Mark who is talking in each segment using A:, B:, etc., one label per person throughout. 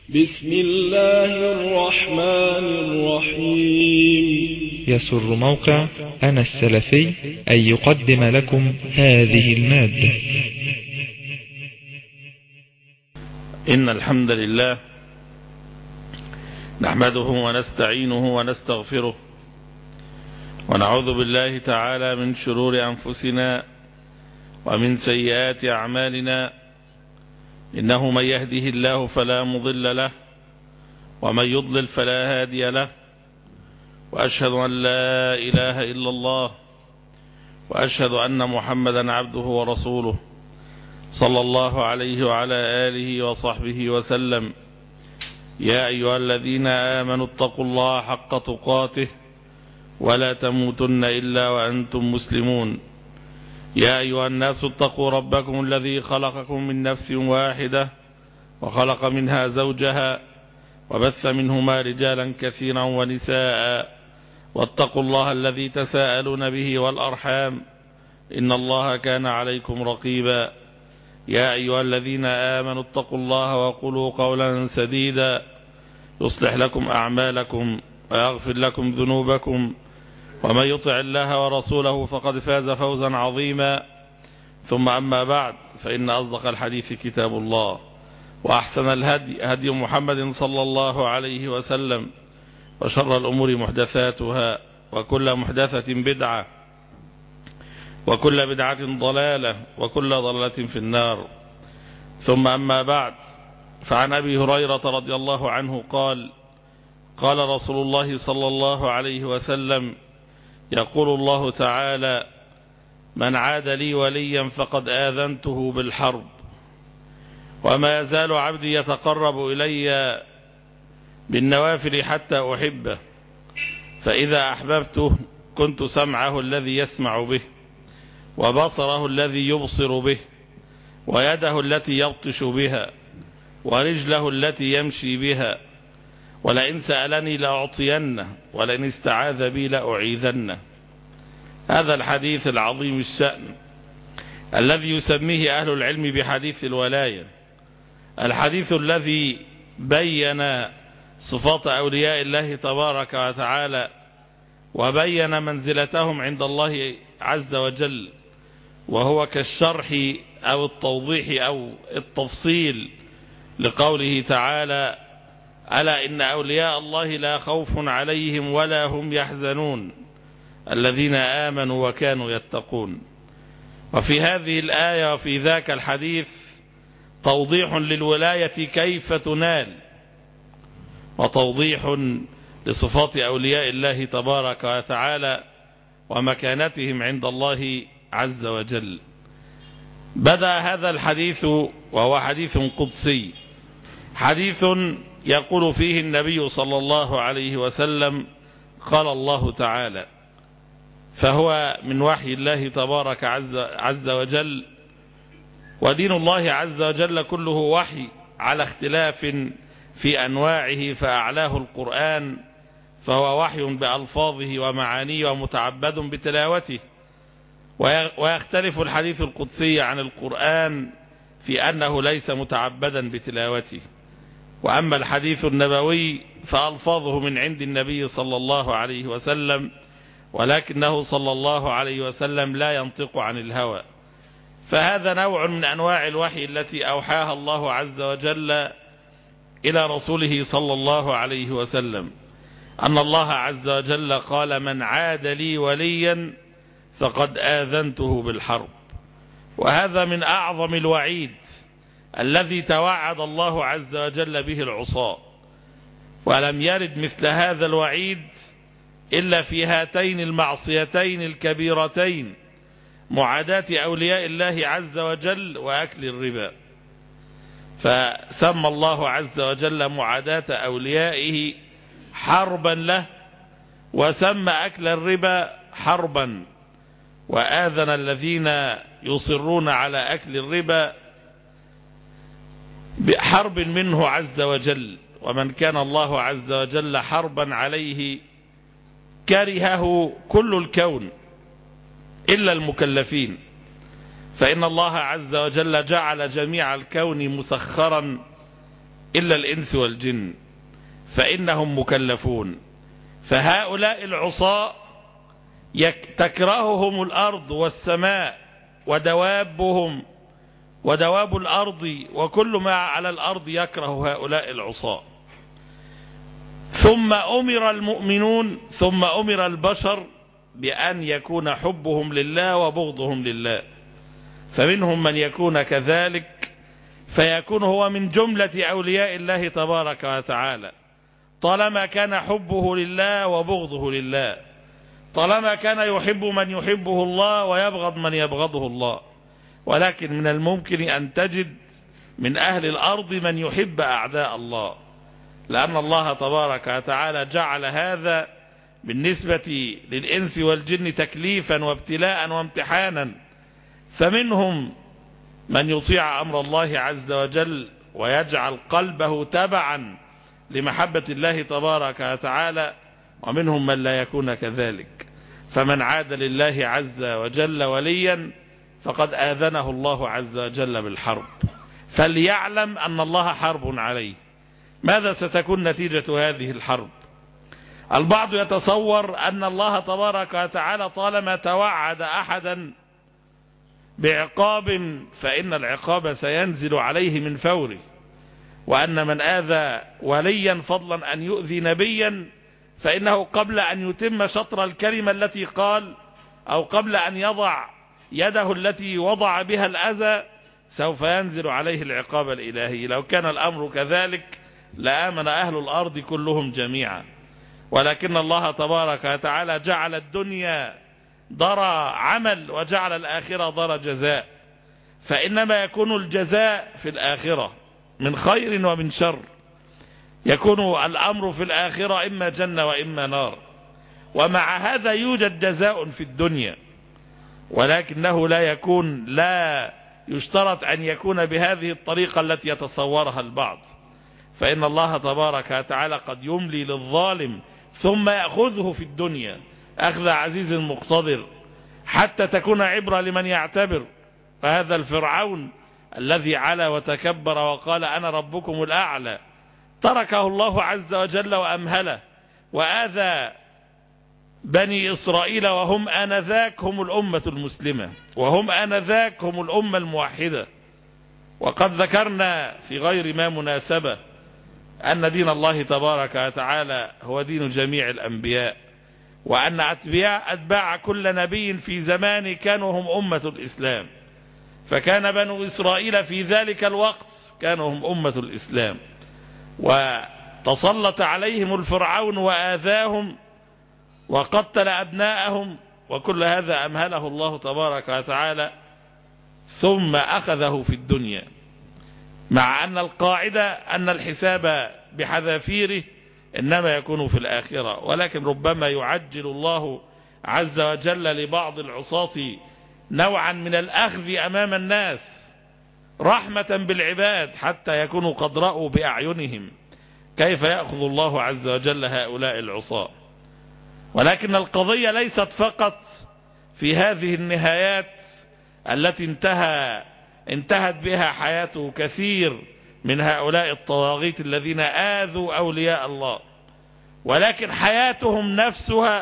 A: بسم الله الرحمن الرحيم.
B: يسر موقع أنا السلفي أن يقدم لكم هذه المادة.
C: إن الحمد لله نحمده ونستعينه ونستغفره ونعوذ بالله تعالى من شرور أنفسنا ومن سيئات أعمالنا، إنه من يهده الله فلا مضل له ومن يضلل فلا هادي له، وأشهد أن لا إله إلا الله وأشهد أن محمدا عبده ورسوله صلى الله عليه وعلى آله وصحبه وسلم. يا أيها الذين آمنوا اتقوا الله حق تقاته ولا تموتن إلا وأنتم مسلمون. يا أيها الناس اتقوا ربكم الذي خلقكم من نفس واحدة وخلق منها زوجها وبث منهما رجالا كثيرا ونساء، واتقوا الله الذي تساءلون به والأرحام إن الله كان عليكم رقيبا. يا أيها الذين آمنوا اتقوا الله وقولوا قولا سديدا يصلح لكم أعمالكم ويغفر لكم ذنوبكم، ومن يطع الله ورسوله فقد فاز فوزا عظيما. ثم أما بعد، فإن أصدق الحديث كتاب الله، وأحسن الهدي هدي محمد صلى الله عليه وسلم، وشر الأمور محدثاتها، وكل محدثة بدعة، وكل بدعة ضلالة، وكل ضلالة في النار. ثم أما بعد، فعن أبي هريرة رضي الله عنه قال: قال رسول الله صلى الله عليه وسلم: يقول الله تعالى: من عاد لي وليا فقد آذنته بالحرب، وما يزال عبدي يتقرب إلي بالنوافل حتى أحبه، فإذا أحببته كنت سمعه الذي يسمع به، وبصره الذي يبصر به، ويده التي يبطش بها، ورجله التي يمشي بها، ولئن سألني لأعطينه، ولئن استعاذ بي لأعيذنه. هذا الحديث العظيم الشأن الذي يسميه أهل العلم بحديث الولاية، الحديث الذي بين صفات أولياء الله تبارك وتعالى، وبين منزلتهم عند الله عز وجل، وهو كالشرح أو التوضيح أو التفصيل لقوله تعالى: ألا إن أولياء الله لا خوف عليهم ولا هم يحزنون الذين آمنوا وكانوا يتقون. وفي هذه الآية وفي ذاك الحديث توضيح للولاية كيف تنال، وتوضيح لصفات أولياء الله تبارك وتعالى ومكانتهم عند الله عز وجل. بدأ هذا الحديث وهو حديث قدسي، حديث يقول فيه النبي صلى الله عليه وسلم: قال الله تعالى، فهو من وحي الله تبارك عز وجل. ودين الله عز وجل كله وحي على اختلاف في أنواعه، فأعلاه القرآن، فهو وحي بألفاظه ومعانيه ومتعبد بتلاوته. ويختلف الحديث القدسي عن القرآن في أنه ليس متعبدا بتلاوته. وأما الحديث النبوي فألفاظه من عند النبي صلى الله عليه وسلم، ولكنه صلى الله عليه وسلم لا ينطق عن الهوى. فهذا نوع من أنواع الوحي التي أوحاها الله عز وجل إلى رسوله صلى الله عليه وسلم، أن الله عز وجل قال: من عاد لي وليا فقد آذنته بالحرب. وهذا من أعظم الوعيد الذي توعد الله عز وجل به العصاة، ولم يرد مثل هذا الوعيد إلا في هاتين المعصيتين الكبيرتين: معاداة أولياء الله عز وجل وأكل الربا. فسمى الله عز وجل معاداة أوليائه حربا له، وسمى أكل الربا حربا، وآذن الذين يصرون على أكل الربا بحرب منه عز وجل. ومن كان الله عز وجل حربا عليه كرهه كل الكون إلا المكلفين، فإن الله عز وجل جعل جميع الكون مسخرا إلا الإنس والجن فإنهم مكلفون. فهؤلاء العصاة تكرههم الأرض والسماء ودوابهم ودواب الأرض وكل ما على الأرض يكره هؤلاء العصاة. ثم أمر المؤمنون ثم أمر البشر بأن يكون حبهم لله وبغضهم لله، فمنهم من يكون كذلك فيكون هو من جملة أولياء الله تبارك وتعالى طالما كان حبه لله وبغضه لله، طالما كان يحب من يحبه الله ويبغض من يبغضه الله. ولكن من الممكن أن تجد من أهل الأرض من يحب أعداء الله، لأن الله تبارك وتعالى جعل هذا بالنسبة للإنس والجن تكليفا وابتلاء وامتحانا. فمنهم من يطيع أمر الله عز وجل ويجعل قلبه تبعا لمحبة الله تبارك وتعالى، ومنهم من لا يكون كذلك. فمن عاد لله عز وجل وليا فقد آذنه الله عز وجل بالحرب، فليعلم أن الله حرب عليه. ماذا ستكون نتيجة هذه الحرب؟ البعض يتصور أن الله تبارك وتعالى طالما توعد أحدا بعقاب فإن العقاب سينزل عليه من فوره، وأن من آذى وليا فضلا أن يؤذي نبيا فإنه قبل أن يتم شطر الكلمة التي قال أو قبل أن يضع يده التي وضع بها الأذى سوف ينزل عليه العقاب الإلهي. لو كان الأمر كذلك لآمن أهل الأرض كلهم جميعا، ولكن الله تبارك وتعالى جعل الدنيا دار عمل وجعل الآخرة دار جزاء، فإنما يكون الجزاء في الآخرة من خير ومن شر. يكون الأمر في الآخرة إما جنة وإما نار، ومع هذا يوجد جزاء في الدنيا، ولكنه لا يشترط أن يكون بهذه الطريقة التي يتصورها البعض. فإن الله تبارك وتعالى قد يملي للظالم ثم يأخذه في الدنيا أخذ عزيز مقتدر حتى تكون عبرة لمن يعتبر. فهذا الفرعون الذي علا وتكبر وقال أنا ربكم الأعلى تركه الله عز وجل وأمهله وآذى بني إسرائيل، وهم آنذاك هم الأمة المسلمة، وهم آنذاك هم الأمة الموحدة. وقد ذكرنا في غير ما مناسبة أن دين الله تبارك وتعالى هو دين جميع الأنبياء، وأن أتباع كل نبي في زمان كانوا هم أمة الإسلام، فكان بنو إسرائيل في ذلك الوقت كانوا هم أمة الإسلام، وتسلط عليهم الفرعون وآذاهم وقتل أبناءهم، وكل هذا أمهله الله تبارك وتعالى ثم أخذه في الدنيا، مع أن القاعدة أن الحساب بحذافيره إنما يكون في الآخرة. ولكن ربما يعجل الله عز وجل لبعض العصاة نوعا من الأخذ أمام الناس رحمة بالعباد حتى يكونوا قد رأوا بأعينهم كيف يأخذ الله عز وجل هؤلاء العصاة. ولكن القضية ليست فقط في هذه النهايات التي انتهت بها حياة كثير من هؤلاء الطواغيت الذين آذوا أولياء الله، ولكن حياتهم نفسها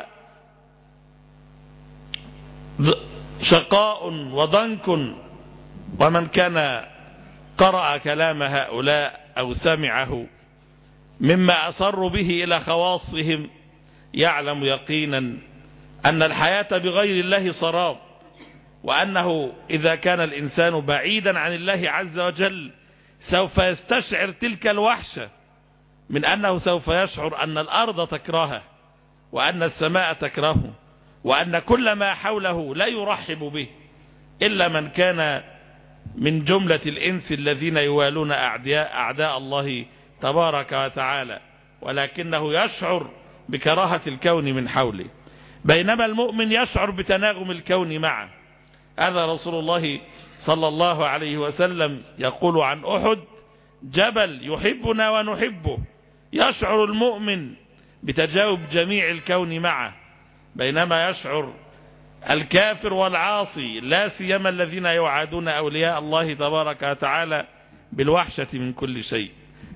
C: شقاء وضنك. ومن كان قرأ كلام هؤلاء أو سمعه مما أصروا به إلى خواصهم يعلم يقينا أن الحياة بغير الله سراب، وأنه إذا كان الإنسان بعيدا عن الله عز وجل سوف يستشعر تلك الوحشة من أنه سوف يشعر أن الأرض تكرهه وأن السماء تكرهه وأن كل ما حوله لا يرحب به إلا من كان من جملة الإنس الذين يوالون أعداء الله تبارك وتعالى، ولكنه يشعر بكراهة الكون من حوله، بينما المؤمن يشعر بتناغم الكون معه. هذا رسول الله صلى الله عليه وسلم يقول عن أحد جبل يحبنا ونحبه. يشعر المؤمن بتجاوب جميع الكون معه، بينما يشعر الكافر والعاصي لا سيما الذين يعادون أولياء الله تبارك وتعالى بالوحشة من كل شيء.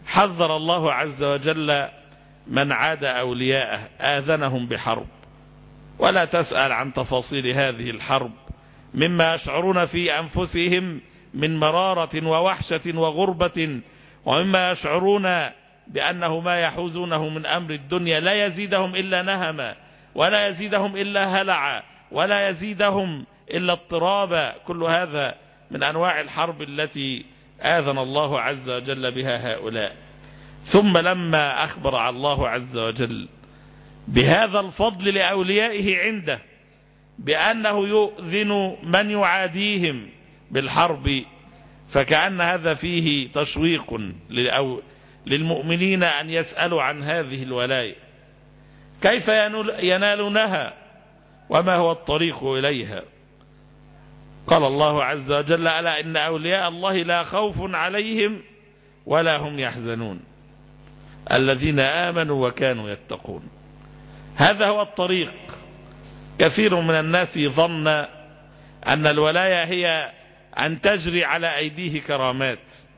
C: حذر الله عز وجل من عاد أولياءه، آذنهم بحرب، ولا تسأل عن تفاصيل هذه الحرب مما يشعرون في أنفسهم من مرارة ووحشة وغربة، ومما يشعرون بأنه ما يحوزونه من أمر الدنيا لا يزيدهم إلا نهما، ولا يزيدهم إلا هلعا، ولا يزيدهم إلا اضطرابا. كل هذا من أنواع الحرب التي آذن الله عز وجل بها هؤلاء. ثم لما أخبر الله عز وجل بهذا الفضل لأوليائه عنده، بأنه يؤذن من يعاديهم بالحرب، فكأن هذا فيه تشويق للمؤمنين أن يسألوا عن هذه الولاية، كيف ينالونها وما هو الطريق إليها. قال الله عز وجل: ألا إن أولياء الله لا خوف عليهم ولا هم يحزنون الذين آمنوا وكانوا يتقون. هذا هو الطريق. كثير من الناس ظن أن الولاية هي أن تجري على أيديه كرامات،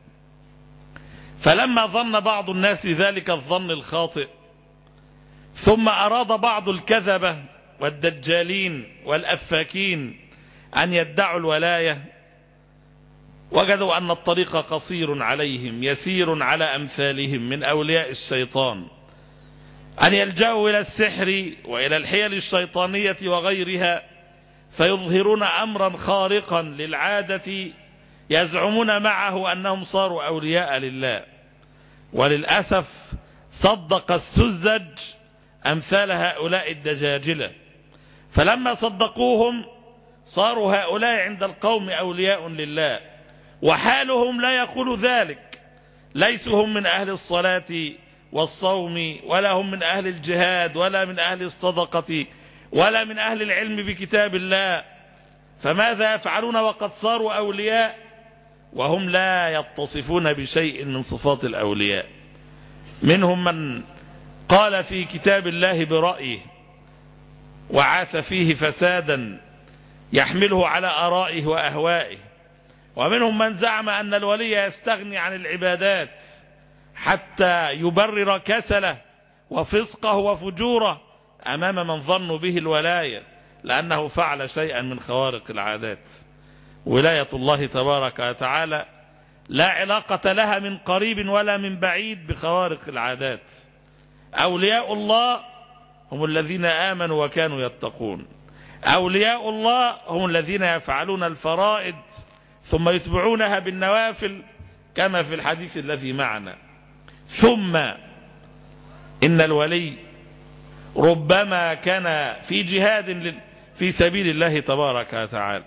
C: فلما ظن بعض الناس ذلك الظن الخاطئ، ثم أراد بعض الكذبة والدجالين والأفاكين أن يدعوا الولاية، وجدوا أن الطريق قصير عليهم يسير على أمثالهم من أولياء الشيطان، أن يلجأوا إلى السحر وإلى الحيل الشيطانية وغيرها، فيظهرون أمرا خارقا للعادة يزعمون معه أنهم صاروا أولياء لله. وللأسف صدق السذج أمثال هؤلاء الدجاجلة، فلما صدقوهم صاروا هؤلاء عند القوم أولياء لله، وحالهم لا يقول ذلك. ليسوا هم من أهل الصلاة والصوم، ولا هم من أهل الجهاد، ولا من أهل الصدقة، ولا من أهل العلم بكتاب الله، فماذا يفعلون وقد صاروا أولياء وهم لا يتصفون بشيء من صفات الأولياء؟ منهم من قال في كتاب الله برأيه وعاث فيه فسادا يحمله على آرائه وأهوائه، ومنهم من زعم أن الولي يستغني عن العبادات حتى يبرر كسله وفسقه وفجوره أمام من ظنوا به الولاية، لأنه فعل شيئا من خوارق العادات. ولاية الله تبارك وتعالى لا علاقة لها من قريب ولا من بعيد بخوارق العادات. أولياء الله هم الذين آمنوا وكانوا يتقون. أولياء الله هم الذين يفعلون الفرائض ثم يتبعونها بالنوافل كما في الحديث الذي معنا. ثم إن الولي ربما كان في جهاد في سبيل الله تبارك وتعالى.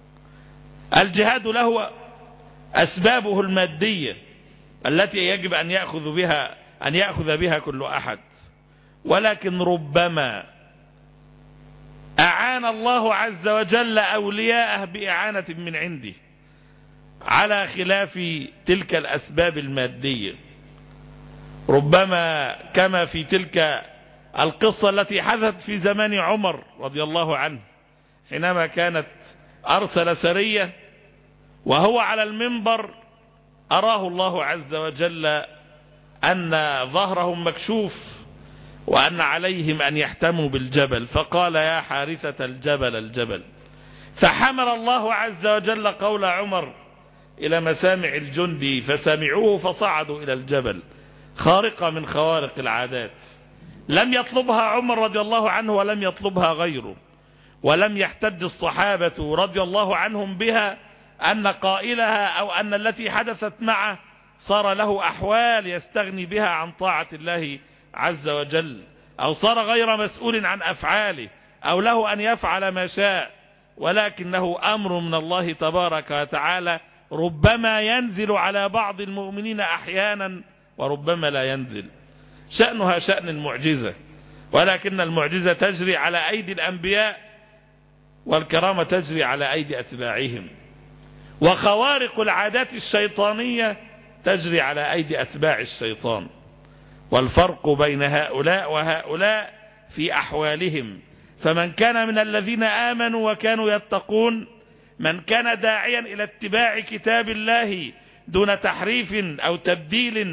C: الجهاد له أسبابه المادية التي يجب أن يأخذ بها كل أحد، ولكن ربما أعان الله عز وجل أولياءه بإعانة من عنده على خلاف تلك الأسباب المادية. ربما كما في تلك القصة التي حدثت في زمان عمر رضي الله عنه، حينما كانت أرسل سرية وهو على المنبر أراه الله عز وجل أن ظهرهم مكشوف وأن عليهم أن يحتموا بالجبل، فقال: يا حارثة الجبل الجبل. فحمل الله عز وجل قول عمر إلى مسامع الجندي فسمعوه فصعدوا إلى الجبل، خارقة من خوارق العادات لم يطلبها عمر رضي الله عنه ولم يطلبها غيره، ولم يحتج الصحابة رضي الله عنهم بها أن قائلها أو أن التي حدثت معه صار له أحوال يستغني بها عن طاعة الله عز وجل، أو صار غير مسؤول عن أفعاله، أو له أن يفعل ما شاء، ولكنه أمر من الله تبارك وتعالى ربما ينزل على بعض المؤمنين أحيانا وربما لا ينزل. شأنها شأن المعجزة، ولكن المعجزة تجري على أيدي الأنبياء والكرامة تجري على أيدي أتباعهم، وخوارق العادات الشيطانية تجري على أيدي أتباع الشيطان. والفرق بين هؤلاء وهؤلاء في أحوالهم، فمن كان من الذين آمنوا وكانوا يتقون، من كان داعيا إلى اتباع كتاب الله دون تحريف أو تبديل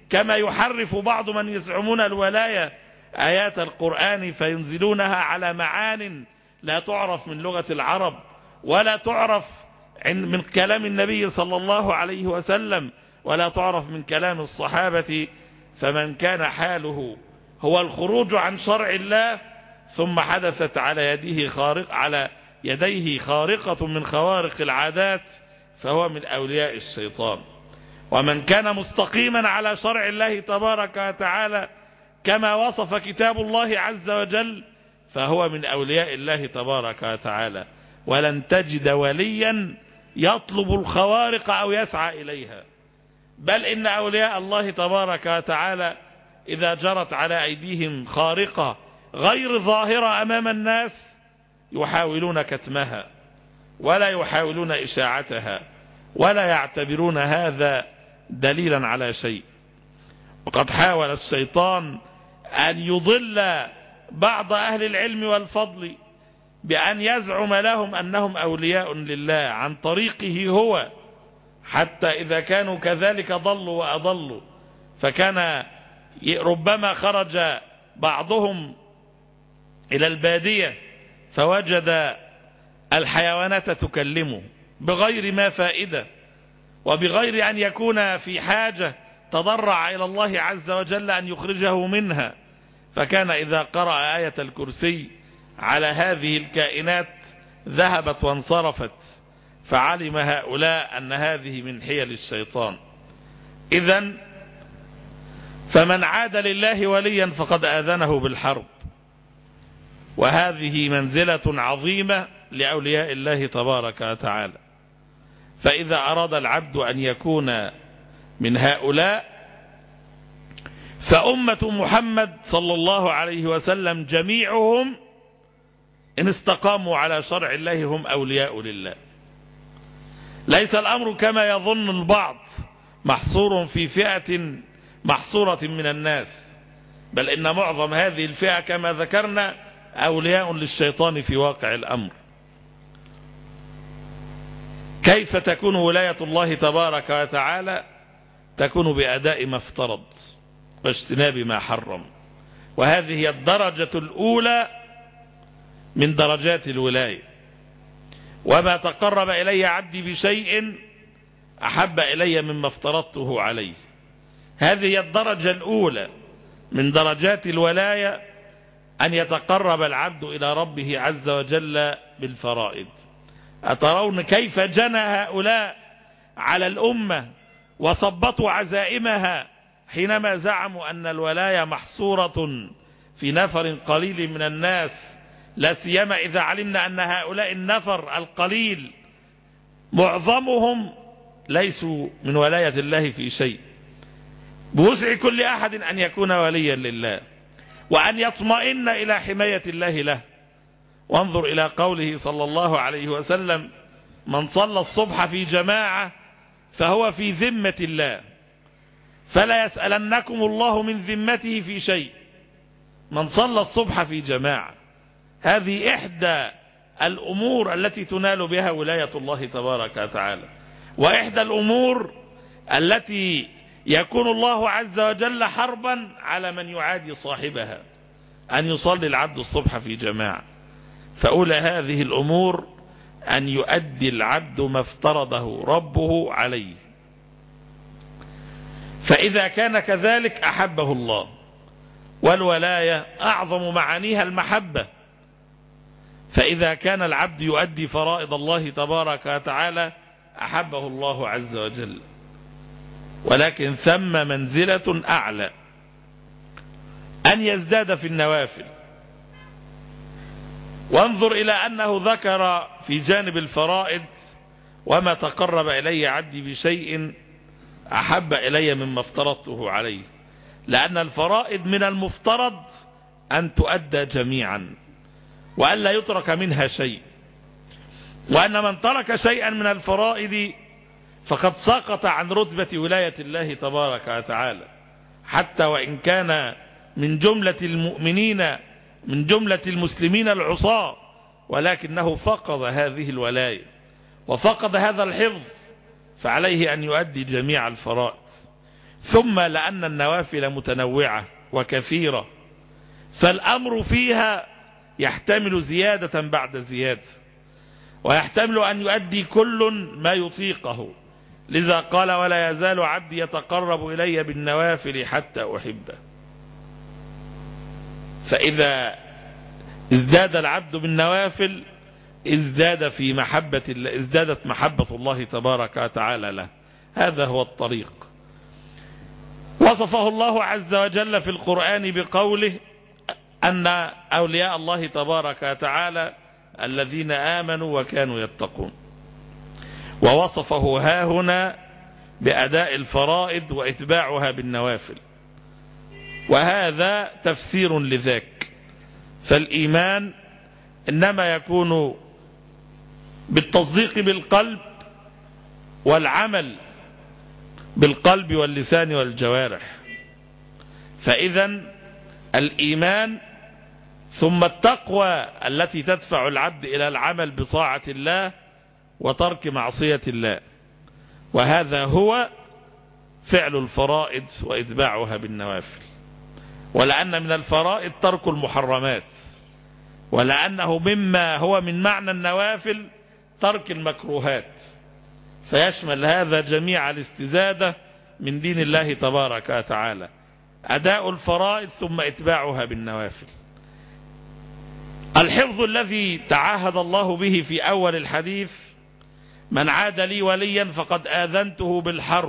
C: كما يحرف بعض من يزعمون الولاية آيات القرآن فينزلونها على معان لا تعرف من لغة العرب ولا تعرف من كلام النبي صلى الله عليه وسلم ولا تعرف من كلام الصحابة. فمن كان حاله هو الخروج عن شرع الله ثم حدثت على يديه خارقة من خوارق العادات فهو من أولياء الشيطان. ومن كان مستقيما على شرع الله تبارك وتعالى كما وصف كتاب الله عز وجل فهو من أولياء الله تبارك وتعالى. ولن تجد وليا يطلب الخوارق أو يسعى إليها، بل إن أولياء الله تبارك وتعالى إذا جرت على أيديهم خارقة غير ظاهرة أمام الناس يحاولون كتمها ولا يحاولون إشاعتها ولا يعتبرون هذا دليلا على شيء. وقد حاول الشيطان أن يضل بعض أهل العلم والفضل بأن يزعم لهم أنهم أولياء لله عن طريقه هو، حتى إذا كانوا كذلك ضلوا وأضلوا. فكان ربما خرج بعضهم إلى البادية فوجد الحيوانات تكلمه بغير ما فائدة وبغير أن يكون في حاجة، تضرع إلى الله عز وجل أن يخرجه منها. فكان إذا قرأ آية الكرسي على هذه الكائنات ذهبت وانصرفت، فعلم هؤلاء أن هذه من حيل الشيطان. إذن فمن عاد لله وليا فقد آذنه بالحرب، وهذه منزلة عظيمة لأولياء الله تبارك وتعالى. فإذا أراد العبد أن يكون من هؤلاء فأمة محمد صلى الله عليه وسلم جميعهم إن استقاموا على شرع الله هم أولياء لله. ليس الأمر كما يظن البعض محصور في فئة محصورة من الناس، بل إن معظم هذه الفئة كما ذكرنا أولياء للشيطان في واقع الأمر. كيف تكون ولاية الله تبارك وتعالى؟ تكون بأداء ما افترض واجتناب ما حرم، وهذه هي الدرجة الأولى من درجات الولاية. وما تقرب إلي عبدي بشيء أحب إلي مما افترضته عليه. هذه هي الدرجة الأولى من درجات الولاية، أن يتقرب العبد إلى ربه عز وجل بالفرائض. أترون كيف جنى هؤلاء على الأمة وثبطوا عزائمها حينما زعموا أن الولاية محصورة في نفر قليل من الناس، لا سيما إذا علمنا أن هؤلاء النفر القليل معظمهم ليسوا من ولاية الله في شيء. بوسع كل أحد أن يكون وليا لله وأن يطمئن إلى حماية الله له. وانظر إلى قوله صلى الله عليه وسلم: من صلى الصبح في جماعة فهو في ذمة الله فلا يسألنكم الله من ذمته في شيء. من صلى الصبح في جماعة، هذه إحدى الأمور التي تنال بها ولاية الله تبارك وتعالى، وإحدى الأمور التي يكون الله عز وجل حربا على من يعادي صاحبها، أن يصلي العبد الصبح في جماعة. فأولى هذه الأمور أن يؤدي العبد ما افترضه ربه عليه، فإذا كان كذلك أحبه الله. والولاية أعظم معانيها المحبة، فإذا كان العبد يؤدي فرائض الله تبارك وتعالى أحبه الله عز وجل. ولكن ثم منزلة أعلى، أن يزداد في النوافل. وانظر إلى أنه ذكر في جانب الفرائض: وما تقرب إلي عبدي بشيء أحب إلي مما افترضته عليه، لأن الفرائض من المفترض أن تؤدى جميعا وأن لا يترك منها شيء، وأن من ترك شيئا من الفرائض فقد سقط عن رتبة ولاية الله تبارك وتعالى، حتى وإن كان من جملة المؤمنين من جملة المسلمين العصاة، ولكنه فقد هذه الولاية وفقد هذا الحفظ، فعليه أن يؤدي جميع الفرائض. ثم لأن النوافل متنوعة وكثيرة، فالأمر فيها يحتمل زيادة بعد زيادة، ويحتمل أن يؤدي كل ما يطيقه. لذا قال: ولا يزال عبدي يتقرب إلي بالنوافل حتى أحبه. فإذا ازداد العبد بالنوافل ازدادت محبة الله تبارك وتعالى له. هذا هو الطريق. وصفه الله عز وجل في القرآن بقوله أن أولياء الله تبارك وتعالى الذين آمنوا وكانوا يتقون، ووصفه هاهنا بأداء الفرائض وإتباعها بالنوافل، وهذا تفسير لذاك. فالإيمان إنما يكون بالتصديق بالقلب والعمل بالقلب واللسان والجوارح. فإذا الإيمان ثم التقوى التي تدفع العبد إلى العمل بطاعة الله وترك معصية الله، وهذا هو فعل الفرائض وإتباعها بالنوافل. ولأن من الفرائض ترك المحرمات، ولأنه مما هو من معنى النوافل ترك المكروهات، فيشمل هذا جميع الاستزادة من دين الله تبارك وتعالى، أداء الفرائض ثم إتباعها بالنوافل. الحفظ الذي تعاهد الله به في أول الحديث: من عاد لي وليا فقد آذنته بالحرب.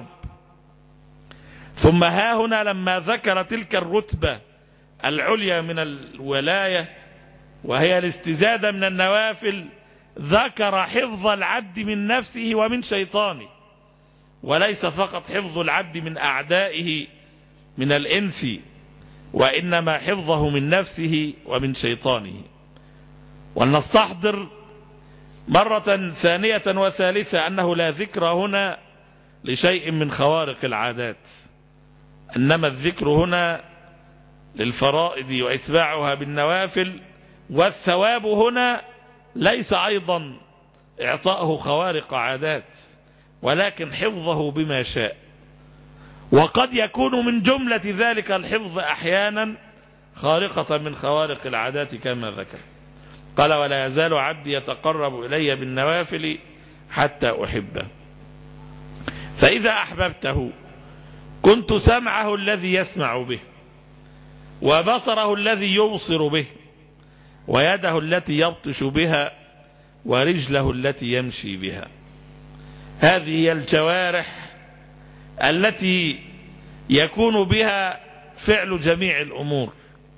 C: ثم هاهنا لما ذكر تلك الرتبة العليا من الولاية وهي الاستزادة من النوافل، ذكر حفظ العبد من نفسه ومن شيطانه، وليس فقط حفظ العبد من أعدائه من الإنس، وإنما حفظه من نفسه ومن شيطانه. ولنستحضر مرة ثانية وثالثة أنه لا ذكر هنا لشيء من خوارق العادات، إنما الذكر هنا للفرائض وإتباعها بالنوافل، والثواب هنا ليس أيضا إعطاءه خوارق عادات، ولكن حفظه بما شاء. وقد يكون من جملة ذلك الحفظ أحيانا خارقة من خوارق العادات كما ذكر. قال: ولا يزال عبدي يتقرب إلي بالنوافل حتى أحبه. فإذا أحببته كنت سمعه الذي يسمع به، وبصره الذي يبصر به، ويده التي يبطش بها، ورجله التي يمشي بها. هذه هي الجوارح التي يكون بها فعل جميع الأمور،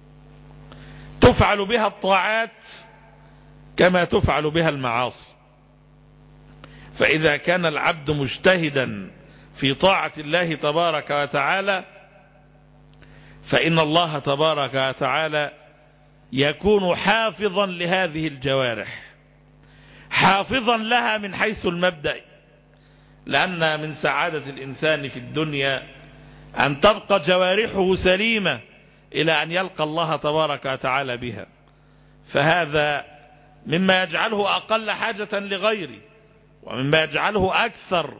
C: تفعل بها الطاعات كما تفعل بها المعاصي. فإذا كان العبد مجتهدا في طاعة الله تبارك وتعالى، فإن الله تبارك وتعالى يكون حافظا لهذه الجوارح، حافظا لها من حيث المبدأ، لأن من سعادة الإنسان في الدنيا أن تبقى جوارحه سليمة إلى أن يلقى الله تبارك وتعالى بها. فهذا مما يجعله أقل حاجة لغيره، ومما يجعله أكثر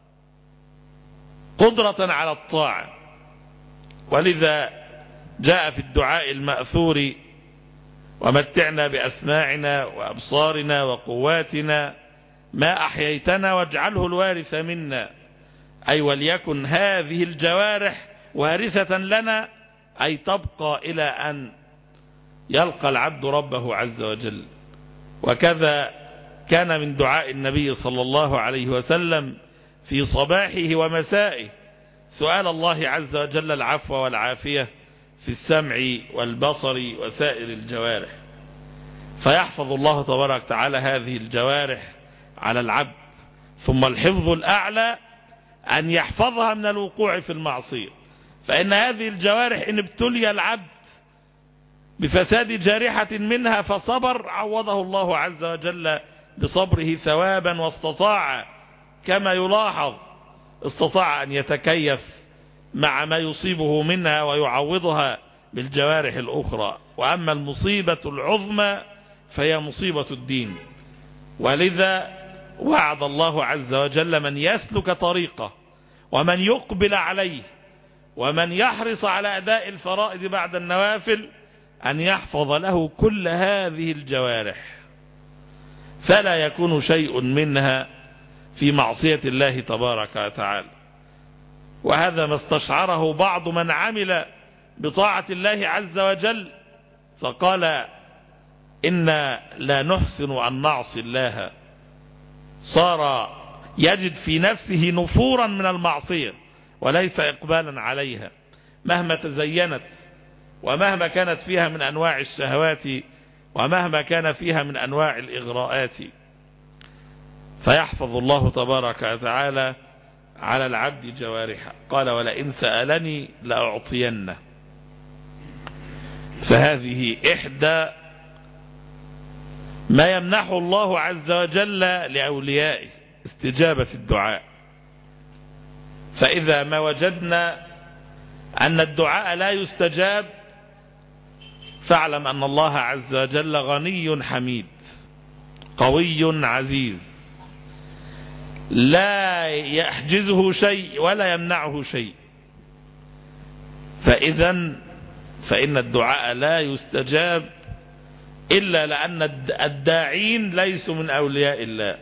C: قدرة على الطاعة. ولذا جاء في الدعاء المأثور: ومتعنا بأسماعنا وأبصارنا وقواتنا ما أحييتنا واجعله الوارث منا. أي وليكن هذه الجوارح وارثة لنا، أي تبقى إلى أن يلقى العبد ربه عز وجل. وكذا كان من دعاء النبي صلى الله عليه وسلم في صباحه ومسائه سؤال الله عز وجل العفو والعافية في السمع والبصر وسائر الجوارح، فيحفظ الله تبارك وتعالى هذه الجوارح على العبد. ثم الحفظ الأعلى أن يحفظها من الوقوع في المعصية، فإن هذه الجوارح إن ابتلي العبد بفساد جارحة منها فصبر، عوضه الله عز وجل بصبره ثوابا، واستطاع كما يلاحظ استطاع أن يتكيف مع ما يصيبه منها ويعوضها بالجوارح الأخرى. وأما المصيبة العظمى فهي مصيبة الدين، ولذا وعد الله عز وجل من يسلك طريقه ومن يقبل عليه ومن يحرص على أداء الفرائض بعد النوافل أن يحفظ له كل هذه الجوارح فلا يكون شيء منها في معصية الله تبارك وتعالى. وهذا ما استشعره بعض من عمل بطاعة الله عز وجل فقال إنا لا نحسن أن نعصي الله، صار يجد في نفسه نفورا من المعصية وليس إقبالا عليها مهما تزينت ومهما كانت فيها من أنواع الشهوات ومهما كان فيها من أنواع الإغراءات. فيحفظ الله تبارك وتعالى على العبد جوارحه. قال ولئن سألني لأعطينه. فهذه إحدى ما يمنحه الله عز وجل لأوليائه استجابة الدعاء. فإذا ما وجدنا أن الدعاء لا يستجاب فاعلم أن الله عز وجل غني حميد قوي عزيز لا يحجزه شيء ولا يمنعه شيء. فإن الدعاء لا يستجاب إلا لأن الداعين ليسوا من أولياء الله،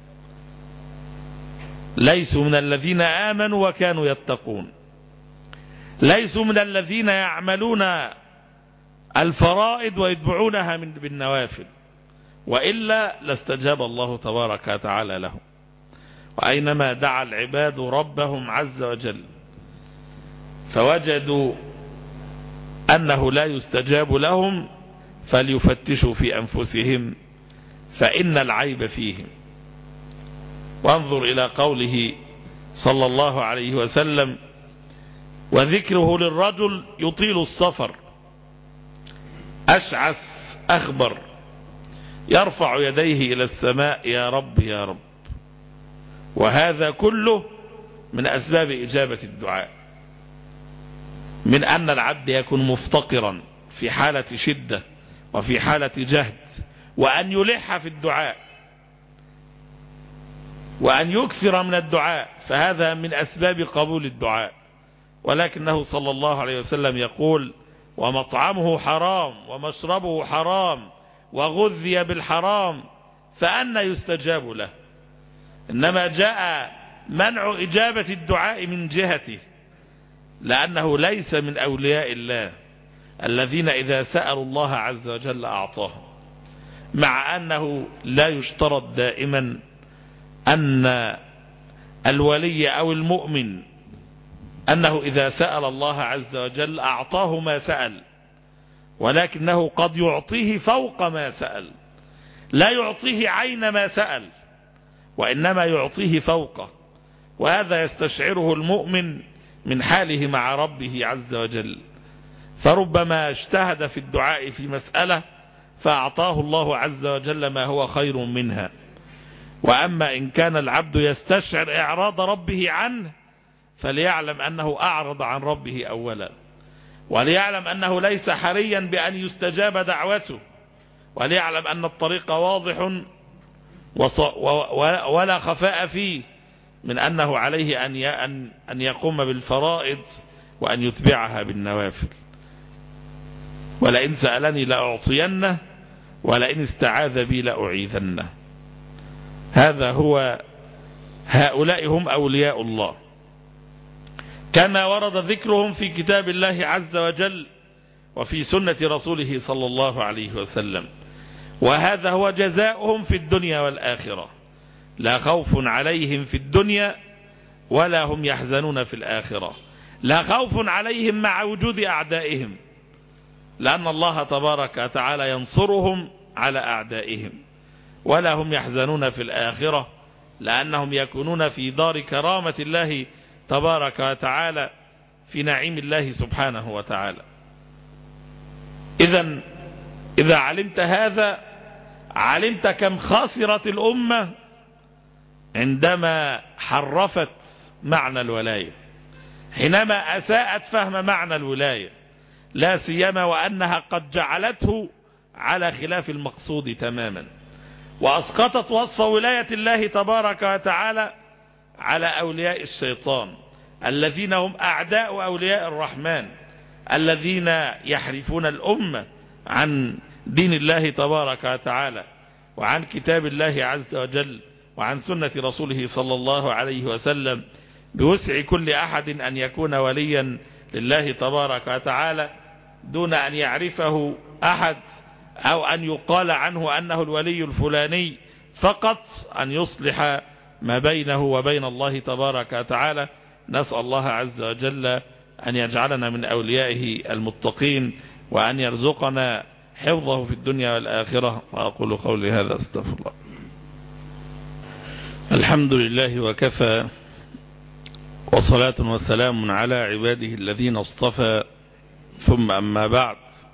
C: ليسوا من الذين آمنوا وكانوا يتقون، ليسوا من الذين يعملون الفرائض ويتبعونها بالنوافل، وإلا لاستجاب الله تبارك وتعالى لهم. وأينما دعا العباد ربهم عز وجل فوجدوا أنه لا يستجاب لهم فليفتشوا في أنفسهم فإن العيب فيهم. وانظر إلى قوله صلى الله عليه وسلم وذكره للرجل يطيل السفر أشعث أخبر يرفع يديه إلى السماء يا رب يا رب. وهذا كله من أسباب إجابة الدعاء، من أن العبد يكون مفتقرا في حالة شدة وفي حالة جهد، وأن يلح في الدعاء وأن يكثر من الدعاء، فهذا من أسباب قبول الدعاء. ولكنه صلى الله عليه وسلم يقول ومطعمه حرام ومشربه حرام وغذي بالحرام فأنى يستجاب له. إنما جاء منع إجابة الدعاء من جهته لأنه ليس من أولياء الله الذين إذا سألوا الله عز وجل أعطاهم، مع أنه لا يشترط دائما أن الولي أو المؤمن أنه إذا سأل الله عز وجل أعطاه ما سأل، ولكنه قد يعطيه فوق ما سأل، لا يعطيه عين ما سأل وإنما يعطيه فوقه. وهذا يستشعره المؤمن من حاله مع ربه عز وجل. فربما اجتهد في الدعاء في مسألة فأعطاه الله عز وجل ما هو خير منها. وأما إن كان العبد يستشعر إعراض ربه عنه فليعلم أنه أعرض عن ربه أولا، وليعلم أنه ليس حريا بأن يستجاب دعوته، وليعلم أن الطريق واضح ولا خفاء فيه من أنه عليه أن يقوم بالفرائض وأن يتبعها بالنوافل. ولئن سألني لأعطينه ولئن استعاذ بي لأعيذنه. هؤلاء هم أولياء الله كما ورد ذكرهم في كتاب الله عز وجل وفي سنة رسوله صلى الله عليه وسلم. وهذا هو جزاؤهم في الدنيا والآخرة، لا خوف عليهم في الدنيا ولا هم يحزنون في الآخرة. لا خوف عليهم مع وجود أعدائهم لأن الله تبارك وتعالى ينصرهم على أعدائهم، ولا هم يحزنون في الآخرة لأنهم يكونون في دار كرامة الله تبارك وتعالى في نعيم الله سبحانه وتعالى. إذا علمت هذا علمت كم خسرت الأمة عندما حرفت معنى الولاية، حينما أساءت فهم معنى الولاية، لا سيما وأنها قد جعلته على خلاف المقصود تماما، وأسقطت وصف ولاية الله تبارك وتعالى على أولياء الشيطان الذين هم أعداء أولياء الرحمن، الذين يحرفون الأمة عن دين الله تبارك وتعالى وعن كتاب الله عز وجل وعن سنة رسوله صلى الله عليه وسلم. بوسع كل أحد أن يكون وليا لله تبارك وتعالى دون أن يعرفه أحد أو أن يقال عنه أنه الولي الفلاني، فقط أن يصلح ما بينه وبين الله تبارك وتعالى. نسأل الله عز وجل أن يجعلنا من أوليائه المتقين وأن يرزقنا حفظه في الدنيا والآخرة. وأقول قولي هذا استغفر الله. الحمد لله وكفى، وصلاة وسلام على عباده الذين اصطفى، ثم أما بعد.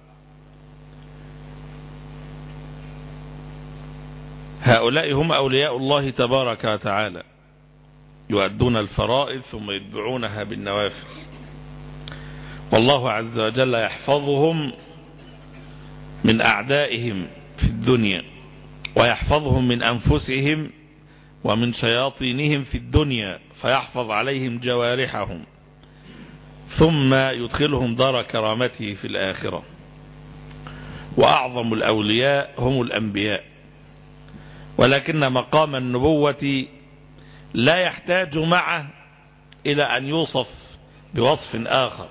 C: هؤلاء هم أولياء الله تبارك وتعالى، يؤدون الفرائض ثم يتبعونها بالنوافل، والله عز وجل يحفظهم من أعدائهم في الدنيا، ويحفظهم من أنفسهم ومن شياطينهم في الدنيا، فيحفظ عليهم جوارحهم، ثم يدخلهم دار كرامته في الآخرة. وأعظم الأولياء هم الأنبياء، ولكن مقام النبوة لا يحتاج معه إلى أن يوصف بوصف آخر،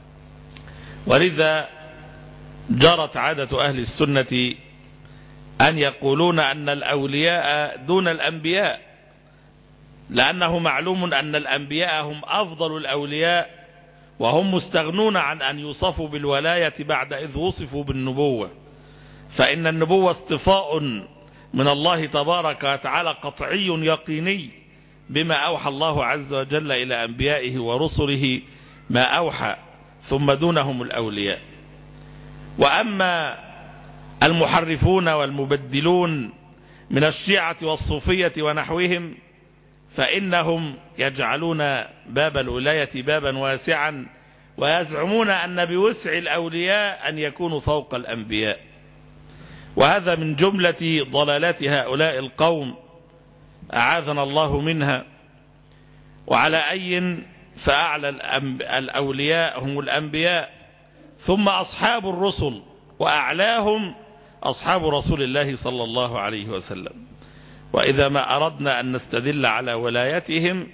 C: ولذا جرت عادة أهل السنة أن يقولون أن الأولياء دون الأنبياء، لأنه معلوم أن الأنبياء هم أفضل الأولياء، وهم مستغنون عن أن يوصفوا بالولاية بعد إذ وصفوا بالنبوة، فإن النبوة اصطفاء من الله تبارك وتعالى قطعي يقيني، بما أوحى الله عز وجل إلى أنبيائه ورسله ما أوحى، ثم دونهم الأولياء. وأما المحرفون والمبدلون من الشيعة والصوفية ونحوهم فإنهم يجعلون باب الولاية بابا واسعا، ويزعمون أن بوسع الأولياء أن يكونوا فوق الأنبياء، وهذا من جملة ضلالات هؤلاء القوم، أعاذنا الله منها. وعلى أي فأعلى الأولياء هم الأنبياء، ثم أصحاب الرسل، وأعلاهم أصحاب رسول الله صلى الله عليه وسلم. وإذا ما أردنا أن نستدل على ولايتهم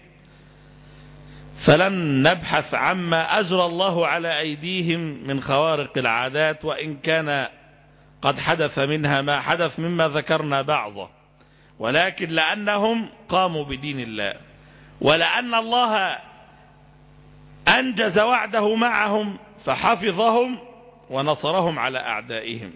C: فلن نبحث عما أجرى الله على أيديهم من خوارق العادات، وإن كان قد حدث منها ما حدث مما ذكرنا بعضه، ولكن لأنهم قاموا بدين الله، ولأن الله أنجز وعده معهم فحفظهم ونصرهم على أعدائهم.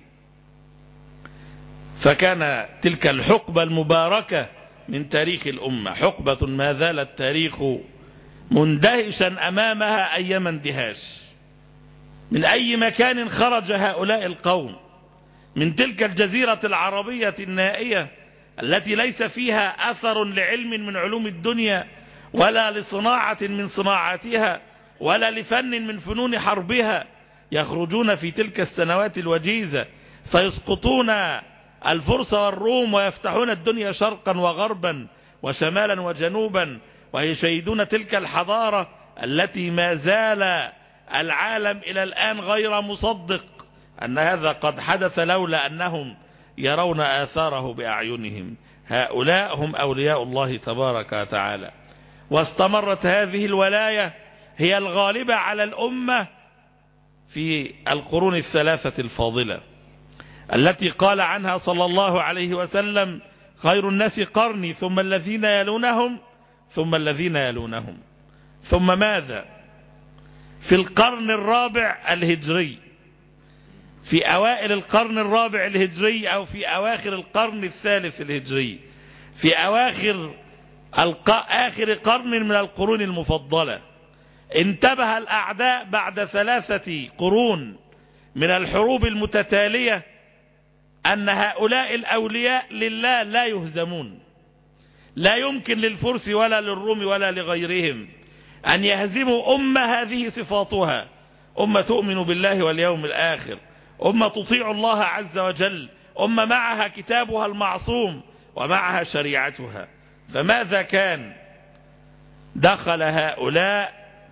C: فكان تلك الحقبة المباركة من تاريخ الأمة حقبة ما زال التاريخ مندهشا أمامها أيما اندهاش. من أي مكان خرج هؤلاء القوم، من تلك الجزيرة العربية النائية التي ليس فيها أثر لعلم من علوم الدنيا، ولا لصناعة من صناعاتها، ولا لفن من فنون حربها، يخرجون في تلك السنوات الوجيزة فيسقطون الفرس والروم ويفتحون الدنيا شرقا وغربا وشمالا وجنوبا، ويشيدون تلك الحضارة التي ما زال العالم إلى الآن غير مصدق أن هذا قد حدث لولا أنهم يرون آثاره بأعينهم. هؤلاء هم أولياء الله تبارك وتعالى، واستمرت هذه الولاية هي الغالبة على الأمة في القرون الثلاثة الفاضلة التي قال عنها صلى الله عليه وسلم: خير الناس قرني ثم الذين يلونهم ثم الذين يلونهم. ثم ماذا؟ في القرن الرابع الهجري، في أوائل القرن الرابع الهجري أو في أواخر القرن الثالث الهجري، في آخر قرن من القرون المفضلة، انتبه الأعداء بعد 3 قرون من الحروب المتتالية أن هؤلاء الأولياء لله لا يهزمون. لا يمكن للفرس ولا للروم ولا لغيرهم أن يهزموا أمة هذه صفاتها: أمة تؤمن بالله واليوم الآخر، أمة تطيع الله عز وجل، أمة معها كتابها المعصوم ومعها شريعتها. فماذا كان؟ دخل هؤلاء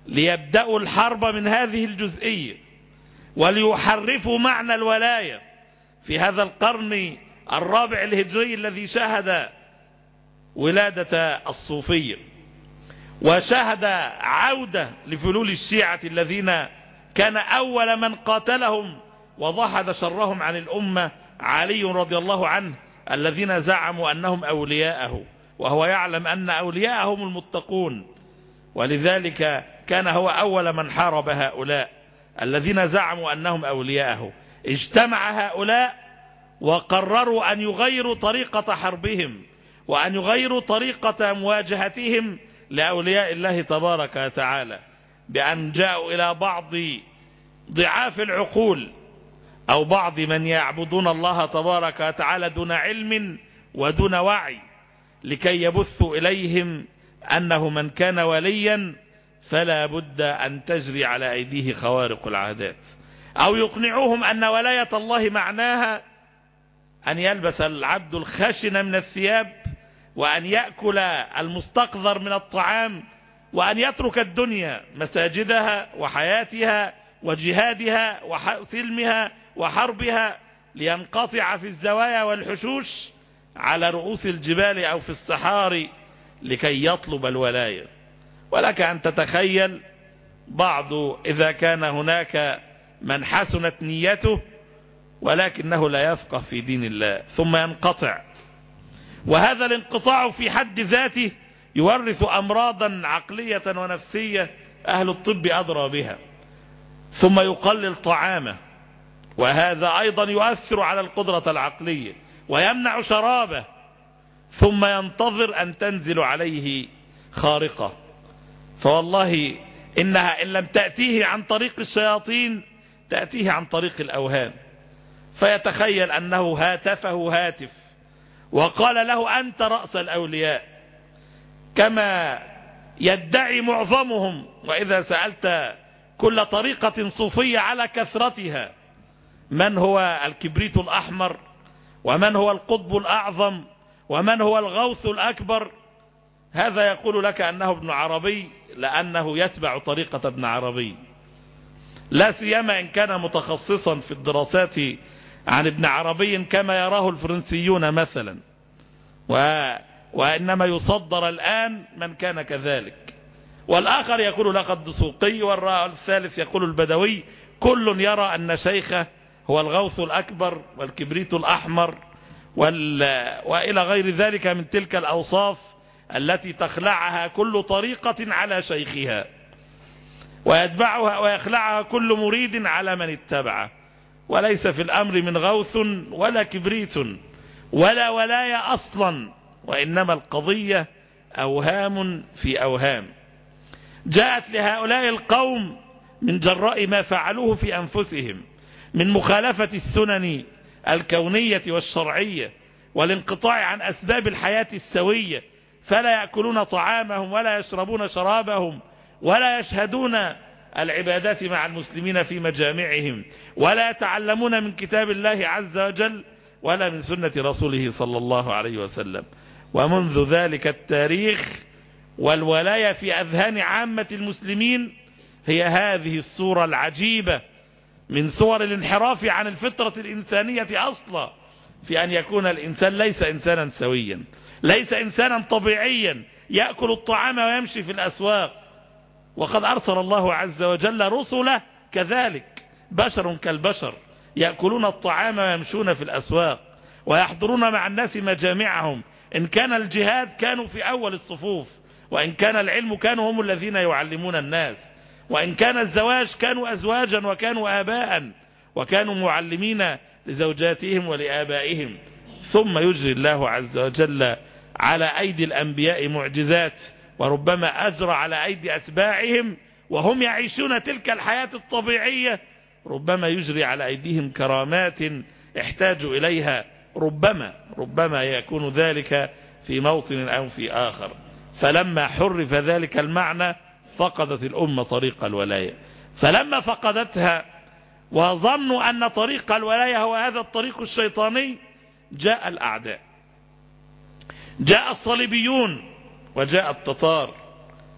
C: ليبدأوا الحرب من هذه الجزئية، وليحرفوا معنى الولاية في هذا القرن الرابع الهجري الذي شهد ولادة الصوفية، وشهد عودة لفلول الشيعة الذين كان أول من قاتلهم وضحد شرهم عن الأمة علي رضي الله عنه، الذين زعموا أنهم أولياءه وهو يعلم أن أولياءهم المتقون، ولذلك كان هو أول من حارب هؤلاء الذين زعموا أنهم أولياءه. اجتمع هؤلاء وقرروا أن يغيروا طريقة حربهم وأن يغيروا طريقة مواجهتهم لأولياء الله تبارك وتعالى، بأن جاءوا إلى بعض ضعاف العقول أو بعض من يعبدون الله تبارك وتعالى دون علم ودون وعي، لكي يبثوا إليهم أنه من كان وليا فلا بد أن تجري على أيديه خوارق العادات، أو يقنعوهم أن ولاية الله معناها أن يلبس العبد الخشن من الثياب، وأن يأكل المستقذر من الطعام، وأن يترك الدنيا مساجدها وحياتها وجهادها وسلمها وحربها، لينقطع في الزوايا والحشوش على رؤوس الجبال أو في الصحاري لكي يطلب الولاية. ولك أن تتخيل بعض إذا كان هناك من حسنت نيته ولكنه لا يفقه في دين الله ثم ينقطع، وهذا الانقطاع في حد ذاته يورث أمراضا عقلية ونفسية أهل الطب أدرى بها، ثم يقلل طعامه، وهذا أيضا يؤثر على القدرة العقلية ويمنع شرابه، ثم ينتظر أن تنزل عليه خارقة. فوالله إنها إن لم تأتيه عن طريق الشياطين تأتيه عن طريق الأوهام، فيتخيل أنه هاتفه هاتف وقال له أنت رأس الأولياء كما يدعي معظمهم. وإذا سألت كل طريقة صوفية على كثرتها من هو الكبريت الأحمر ومن هو القطب الأعظم ومن هو الغوث الأكبر، هذا يقول لك أنه ابن عربي لأنه يتبع طريقة ابن عربي، لا سيما إن كان متخصصا في الدراسات عن ابن عربي كما يراه الفرنسيون مثلا، وإنما يصدر الآن من كان كذلك. والآخر يقول لك الدسوقي، والثالث يقول البدوي، كل يرى أن شيخه هو الغوث الأكبر والكبريت الأحمر وإلى غير ذلك من تلك الأوصاف التي تخلعها كل طريقة على شيخها ويتبعها ويخلعها كل مريد على من اتبعه، وليس في الأمر من غوث ولا كبريت ولا ولاية أصلا، وإنما القضية أوهام في أوهام جاءت لهؤلاء القوم من جراء ما فعلوه في أنفسهم من مخالفة السنن الكونية والشرعية والانقطاع عن أسباب الحياة السوية، فلا يأكلون طعامهم ولا يشربون شرابهم ولا يشهدون العبادات مع المسلمين في مجامعهم ولا يتعلمون من كتاب الله عز وجل ولا من سنة رسوله صلى الله عليه وسلم. ومنذ ذلك التاريخ والولاية في أذهان عامة المسلمين هي هذه الصورة العجيبة من صور الانحراف عن الفطرة الإنسانية أصلا، في أن يكون الإنسان ليس إنسانا سويا، ليس إنسانا طبيعيا يأكل الطعام ويمشي في الأسواق. وقد أرسل الله عز وجل رسله كذلك بشر كالبشر يأكلون الطعام ويمشون في الأسواق ويحضرون مع الناس مجامعهم. إن كان الجهاد كانوا في أول الصفوف، وإن كان العلم كانوا هم الذين يعلمون الناس، وإن كان الزواج كانوا أزواجا وكانوا آباء وكانوا معلمين لزوجاتهم ولآبائهم. ثم يجري الله عز وجل على أيدي الأنبياء معجزات، وربما أجرى على أيدي أتباعهم وهم يعيشون تلك الحياة الطبيعية، ربما يجري على أيديهم كرامات احتاجوا إليها، ربما يكون ذلك في موطن أو في آخر. فلما حرف ذلك المعنى فقدت الأمة طريق الولاية، فلما فقدتها وظنوا أن طريق الولاية هو هذا الطريق الشيطاني، جاء الأعداء، جاء الصليبيون وجاء التتار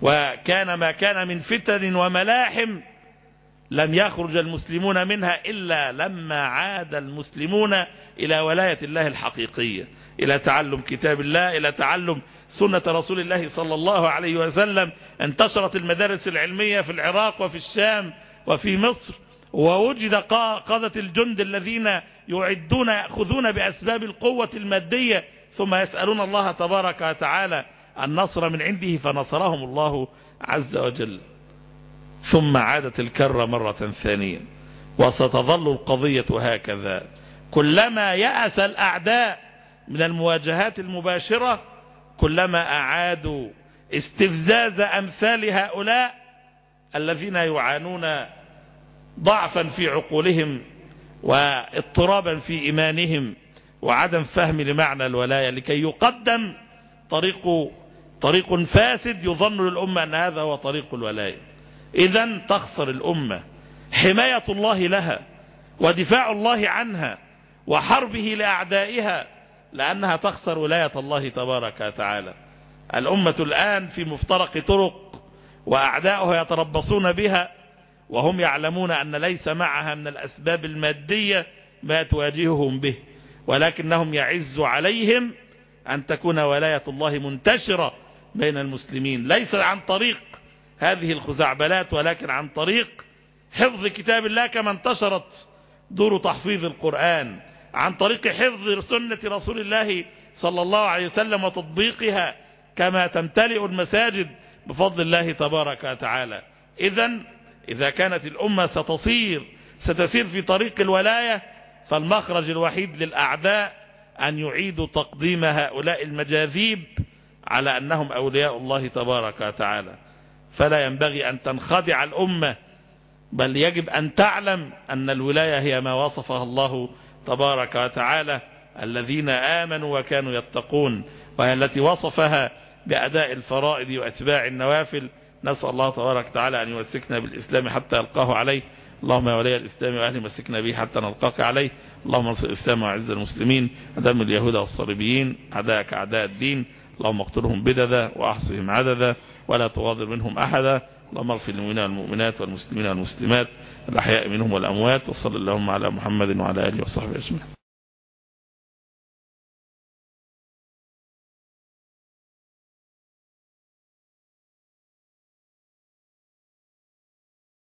C: وكان ما كان من فتن وملاحم لم يخرج المسلمون منها إلا لما عاد المسلمون إلى ولاية الله الحقيقية، إلى تعلم كتاب الله، إلى تعلم سنة رسول الله صلى الله عليه وسلم. انتشرت المدارس العلمية في العراق وفي الشام وفي مصر، ووجد قادة الجند الذين يأخذون بأسباب القوة المادية ثم يسألون الله تبارك وتعالى النصر من عنده، فنصرهم الله عز وجل. ثم عادت الكرة مرة ثانية، وستظل القضية هكذا. كلما يأس الأعداء من المواجهات المباشرة كلما أعادوا استفزاز أمثال هؤلاء الذين يعانون ضعفا في عقولهم واضطرابا في إيمانهم وعدم فهم لمعنى الولاية، لكي يقدم طريق فاسد يظن للأمة أن هذا هو طريق الولاية. إذن تخسر الأمة حماية الله لها ودفاع الله عنها وحربه لأعدائها، لأنها تخسر ولاية الله تبارك وتعالى. الأمة الآن في مفترق طرق، وأعداؤها يتربصون بها وهم يعلمون أن ليس معها من الأسباب المادية ما تواجههم به، ولكنهم يعز عليهم أن تكون ولاية الله منتشرة بين المسلمين، ليس عن طريق هذه الخزعبلات ولكن عن طريق حفظ كتاب الله كما انتشرت دور تحفيظ القرآن، عن طريق حفظ سنة رسول الله صلى الله عليه وسلم وتطبيقها كما تمتلئ المساجد بفضل الله تبارك وتعالى. إذا كانت الأمة ستسير في طريق الولاية، فالمخرج الوحيد للأعداء أن يعيدوا تقديم هؤلاء المجاذيب على أنهم أولياء الله تبارك وتعالى. فلا ينبغي أن تنخدع الأمة، بل يجب أن تعلم أن الولاية هي ما وصفها الله تبارك وتعالى الذين آمنوا وكانوا يتقون، وهي التي وصفها بأداء الفرائض واتباع النوافل. نسأل الله تبارك وتعالى أن يمسكنا بالإسلام حتى يلقاه عليه. اللهم يا ولي الإسلام وأهل مسكنا به حتى نلقاك عليه. اللهم انصر الإسلام وعز المسلمين، أدم اليهود والصليبيين أعداءك أعداء الدين. اللهم اقتلهم بددا وأحصهم عددا ولا تغادر منهم أحدا. اللهم اغفر للمؤمنين والمؤمنات والمسلمين والمسلمات الأحياء منهم والأموات، وصلى اللهم على محمد وعلى آله وصحبه أجمعين.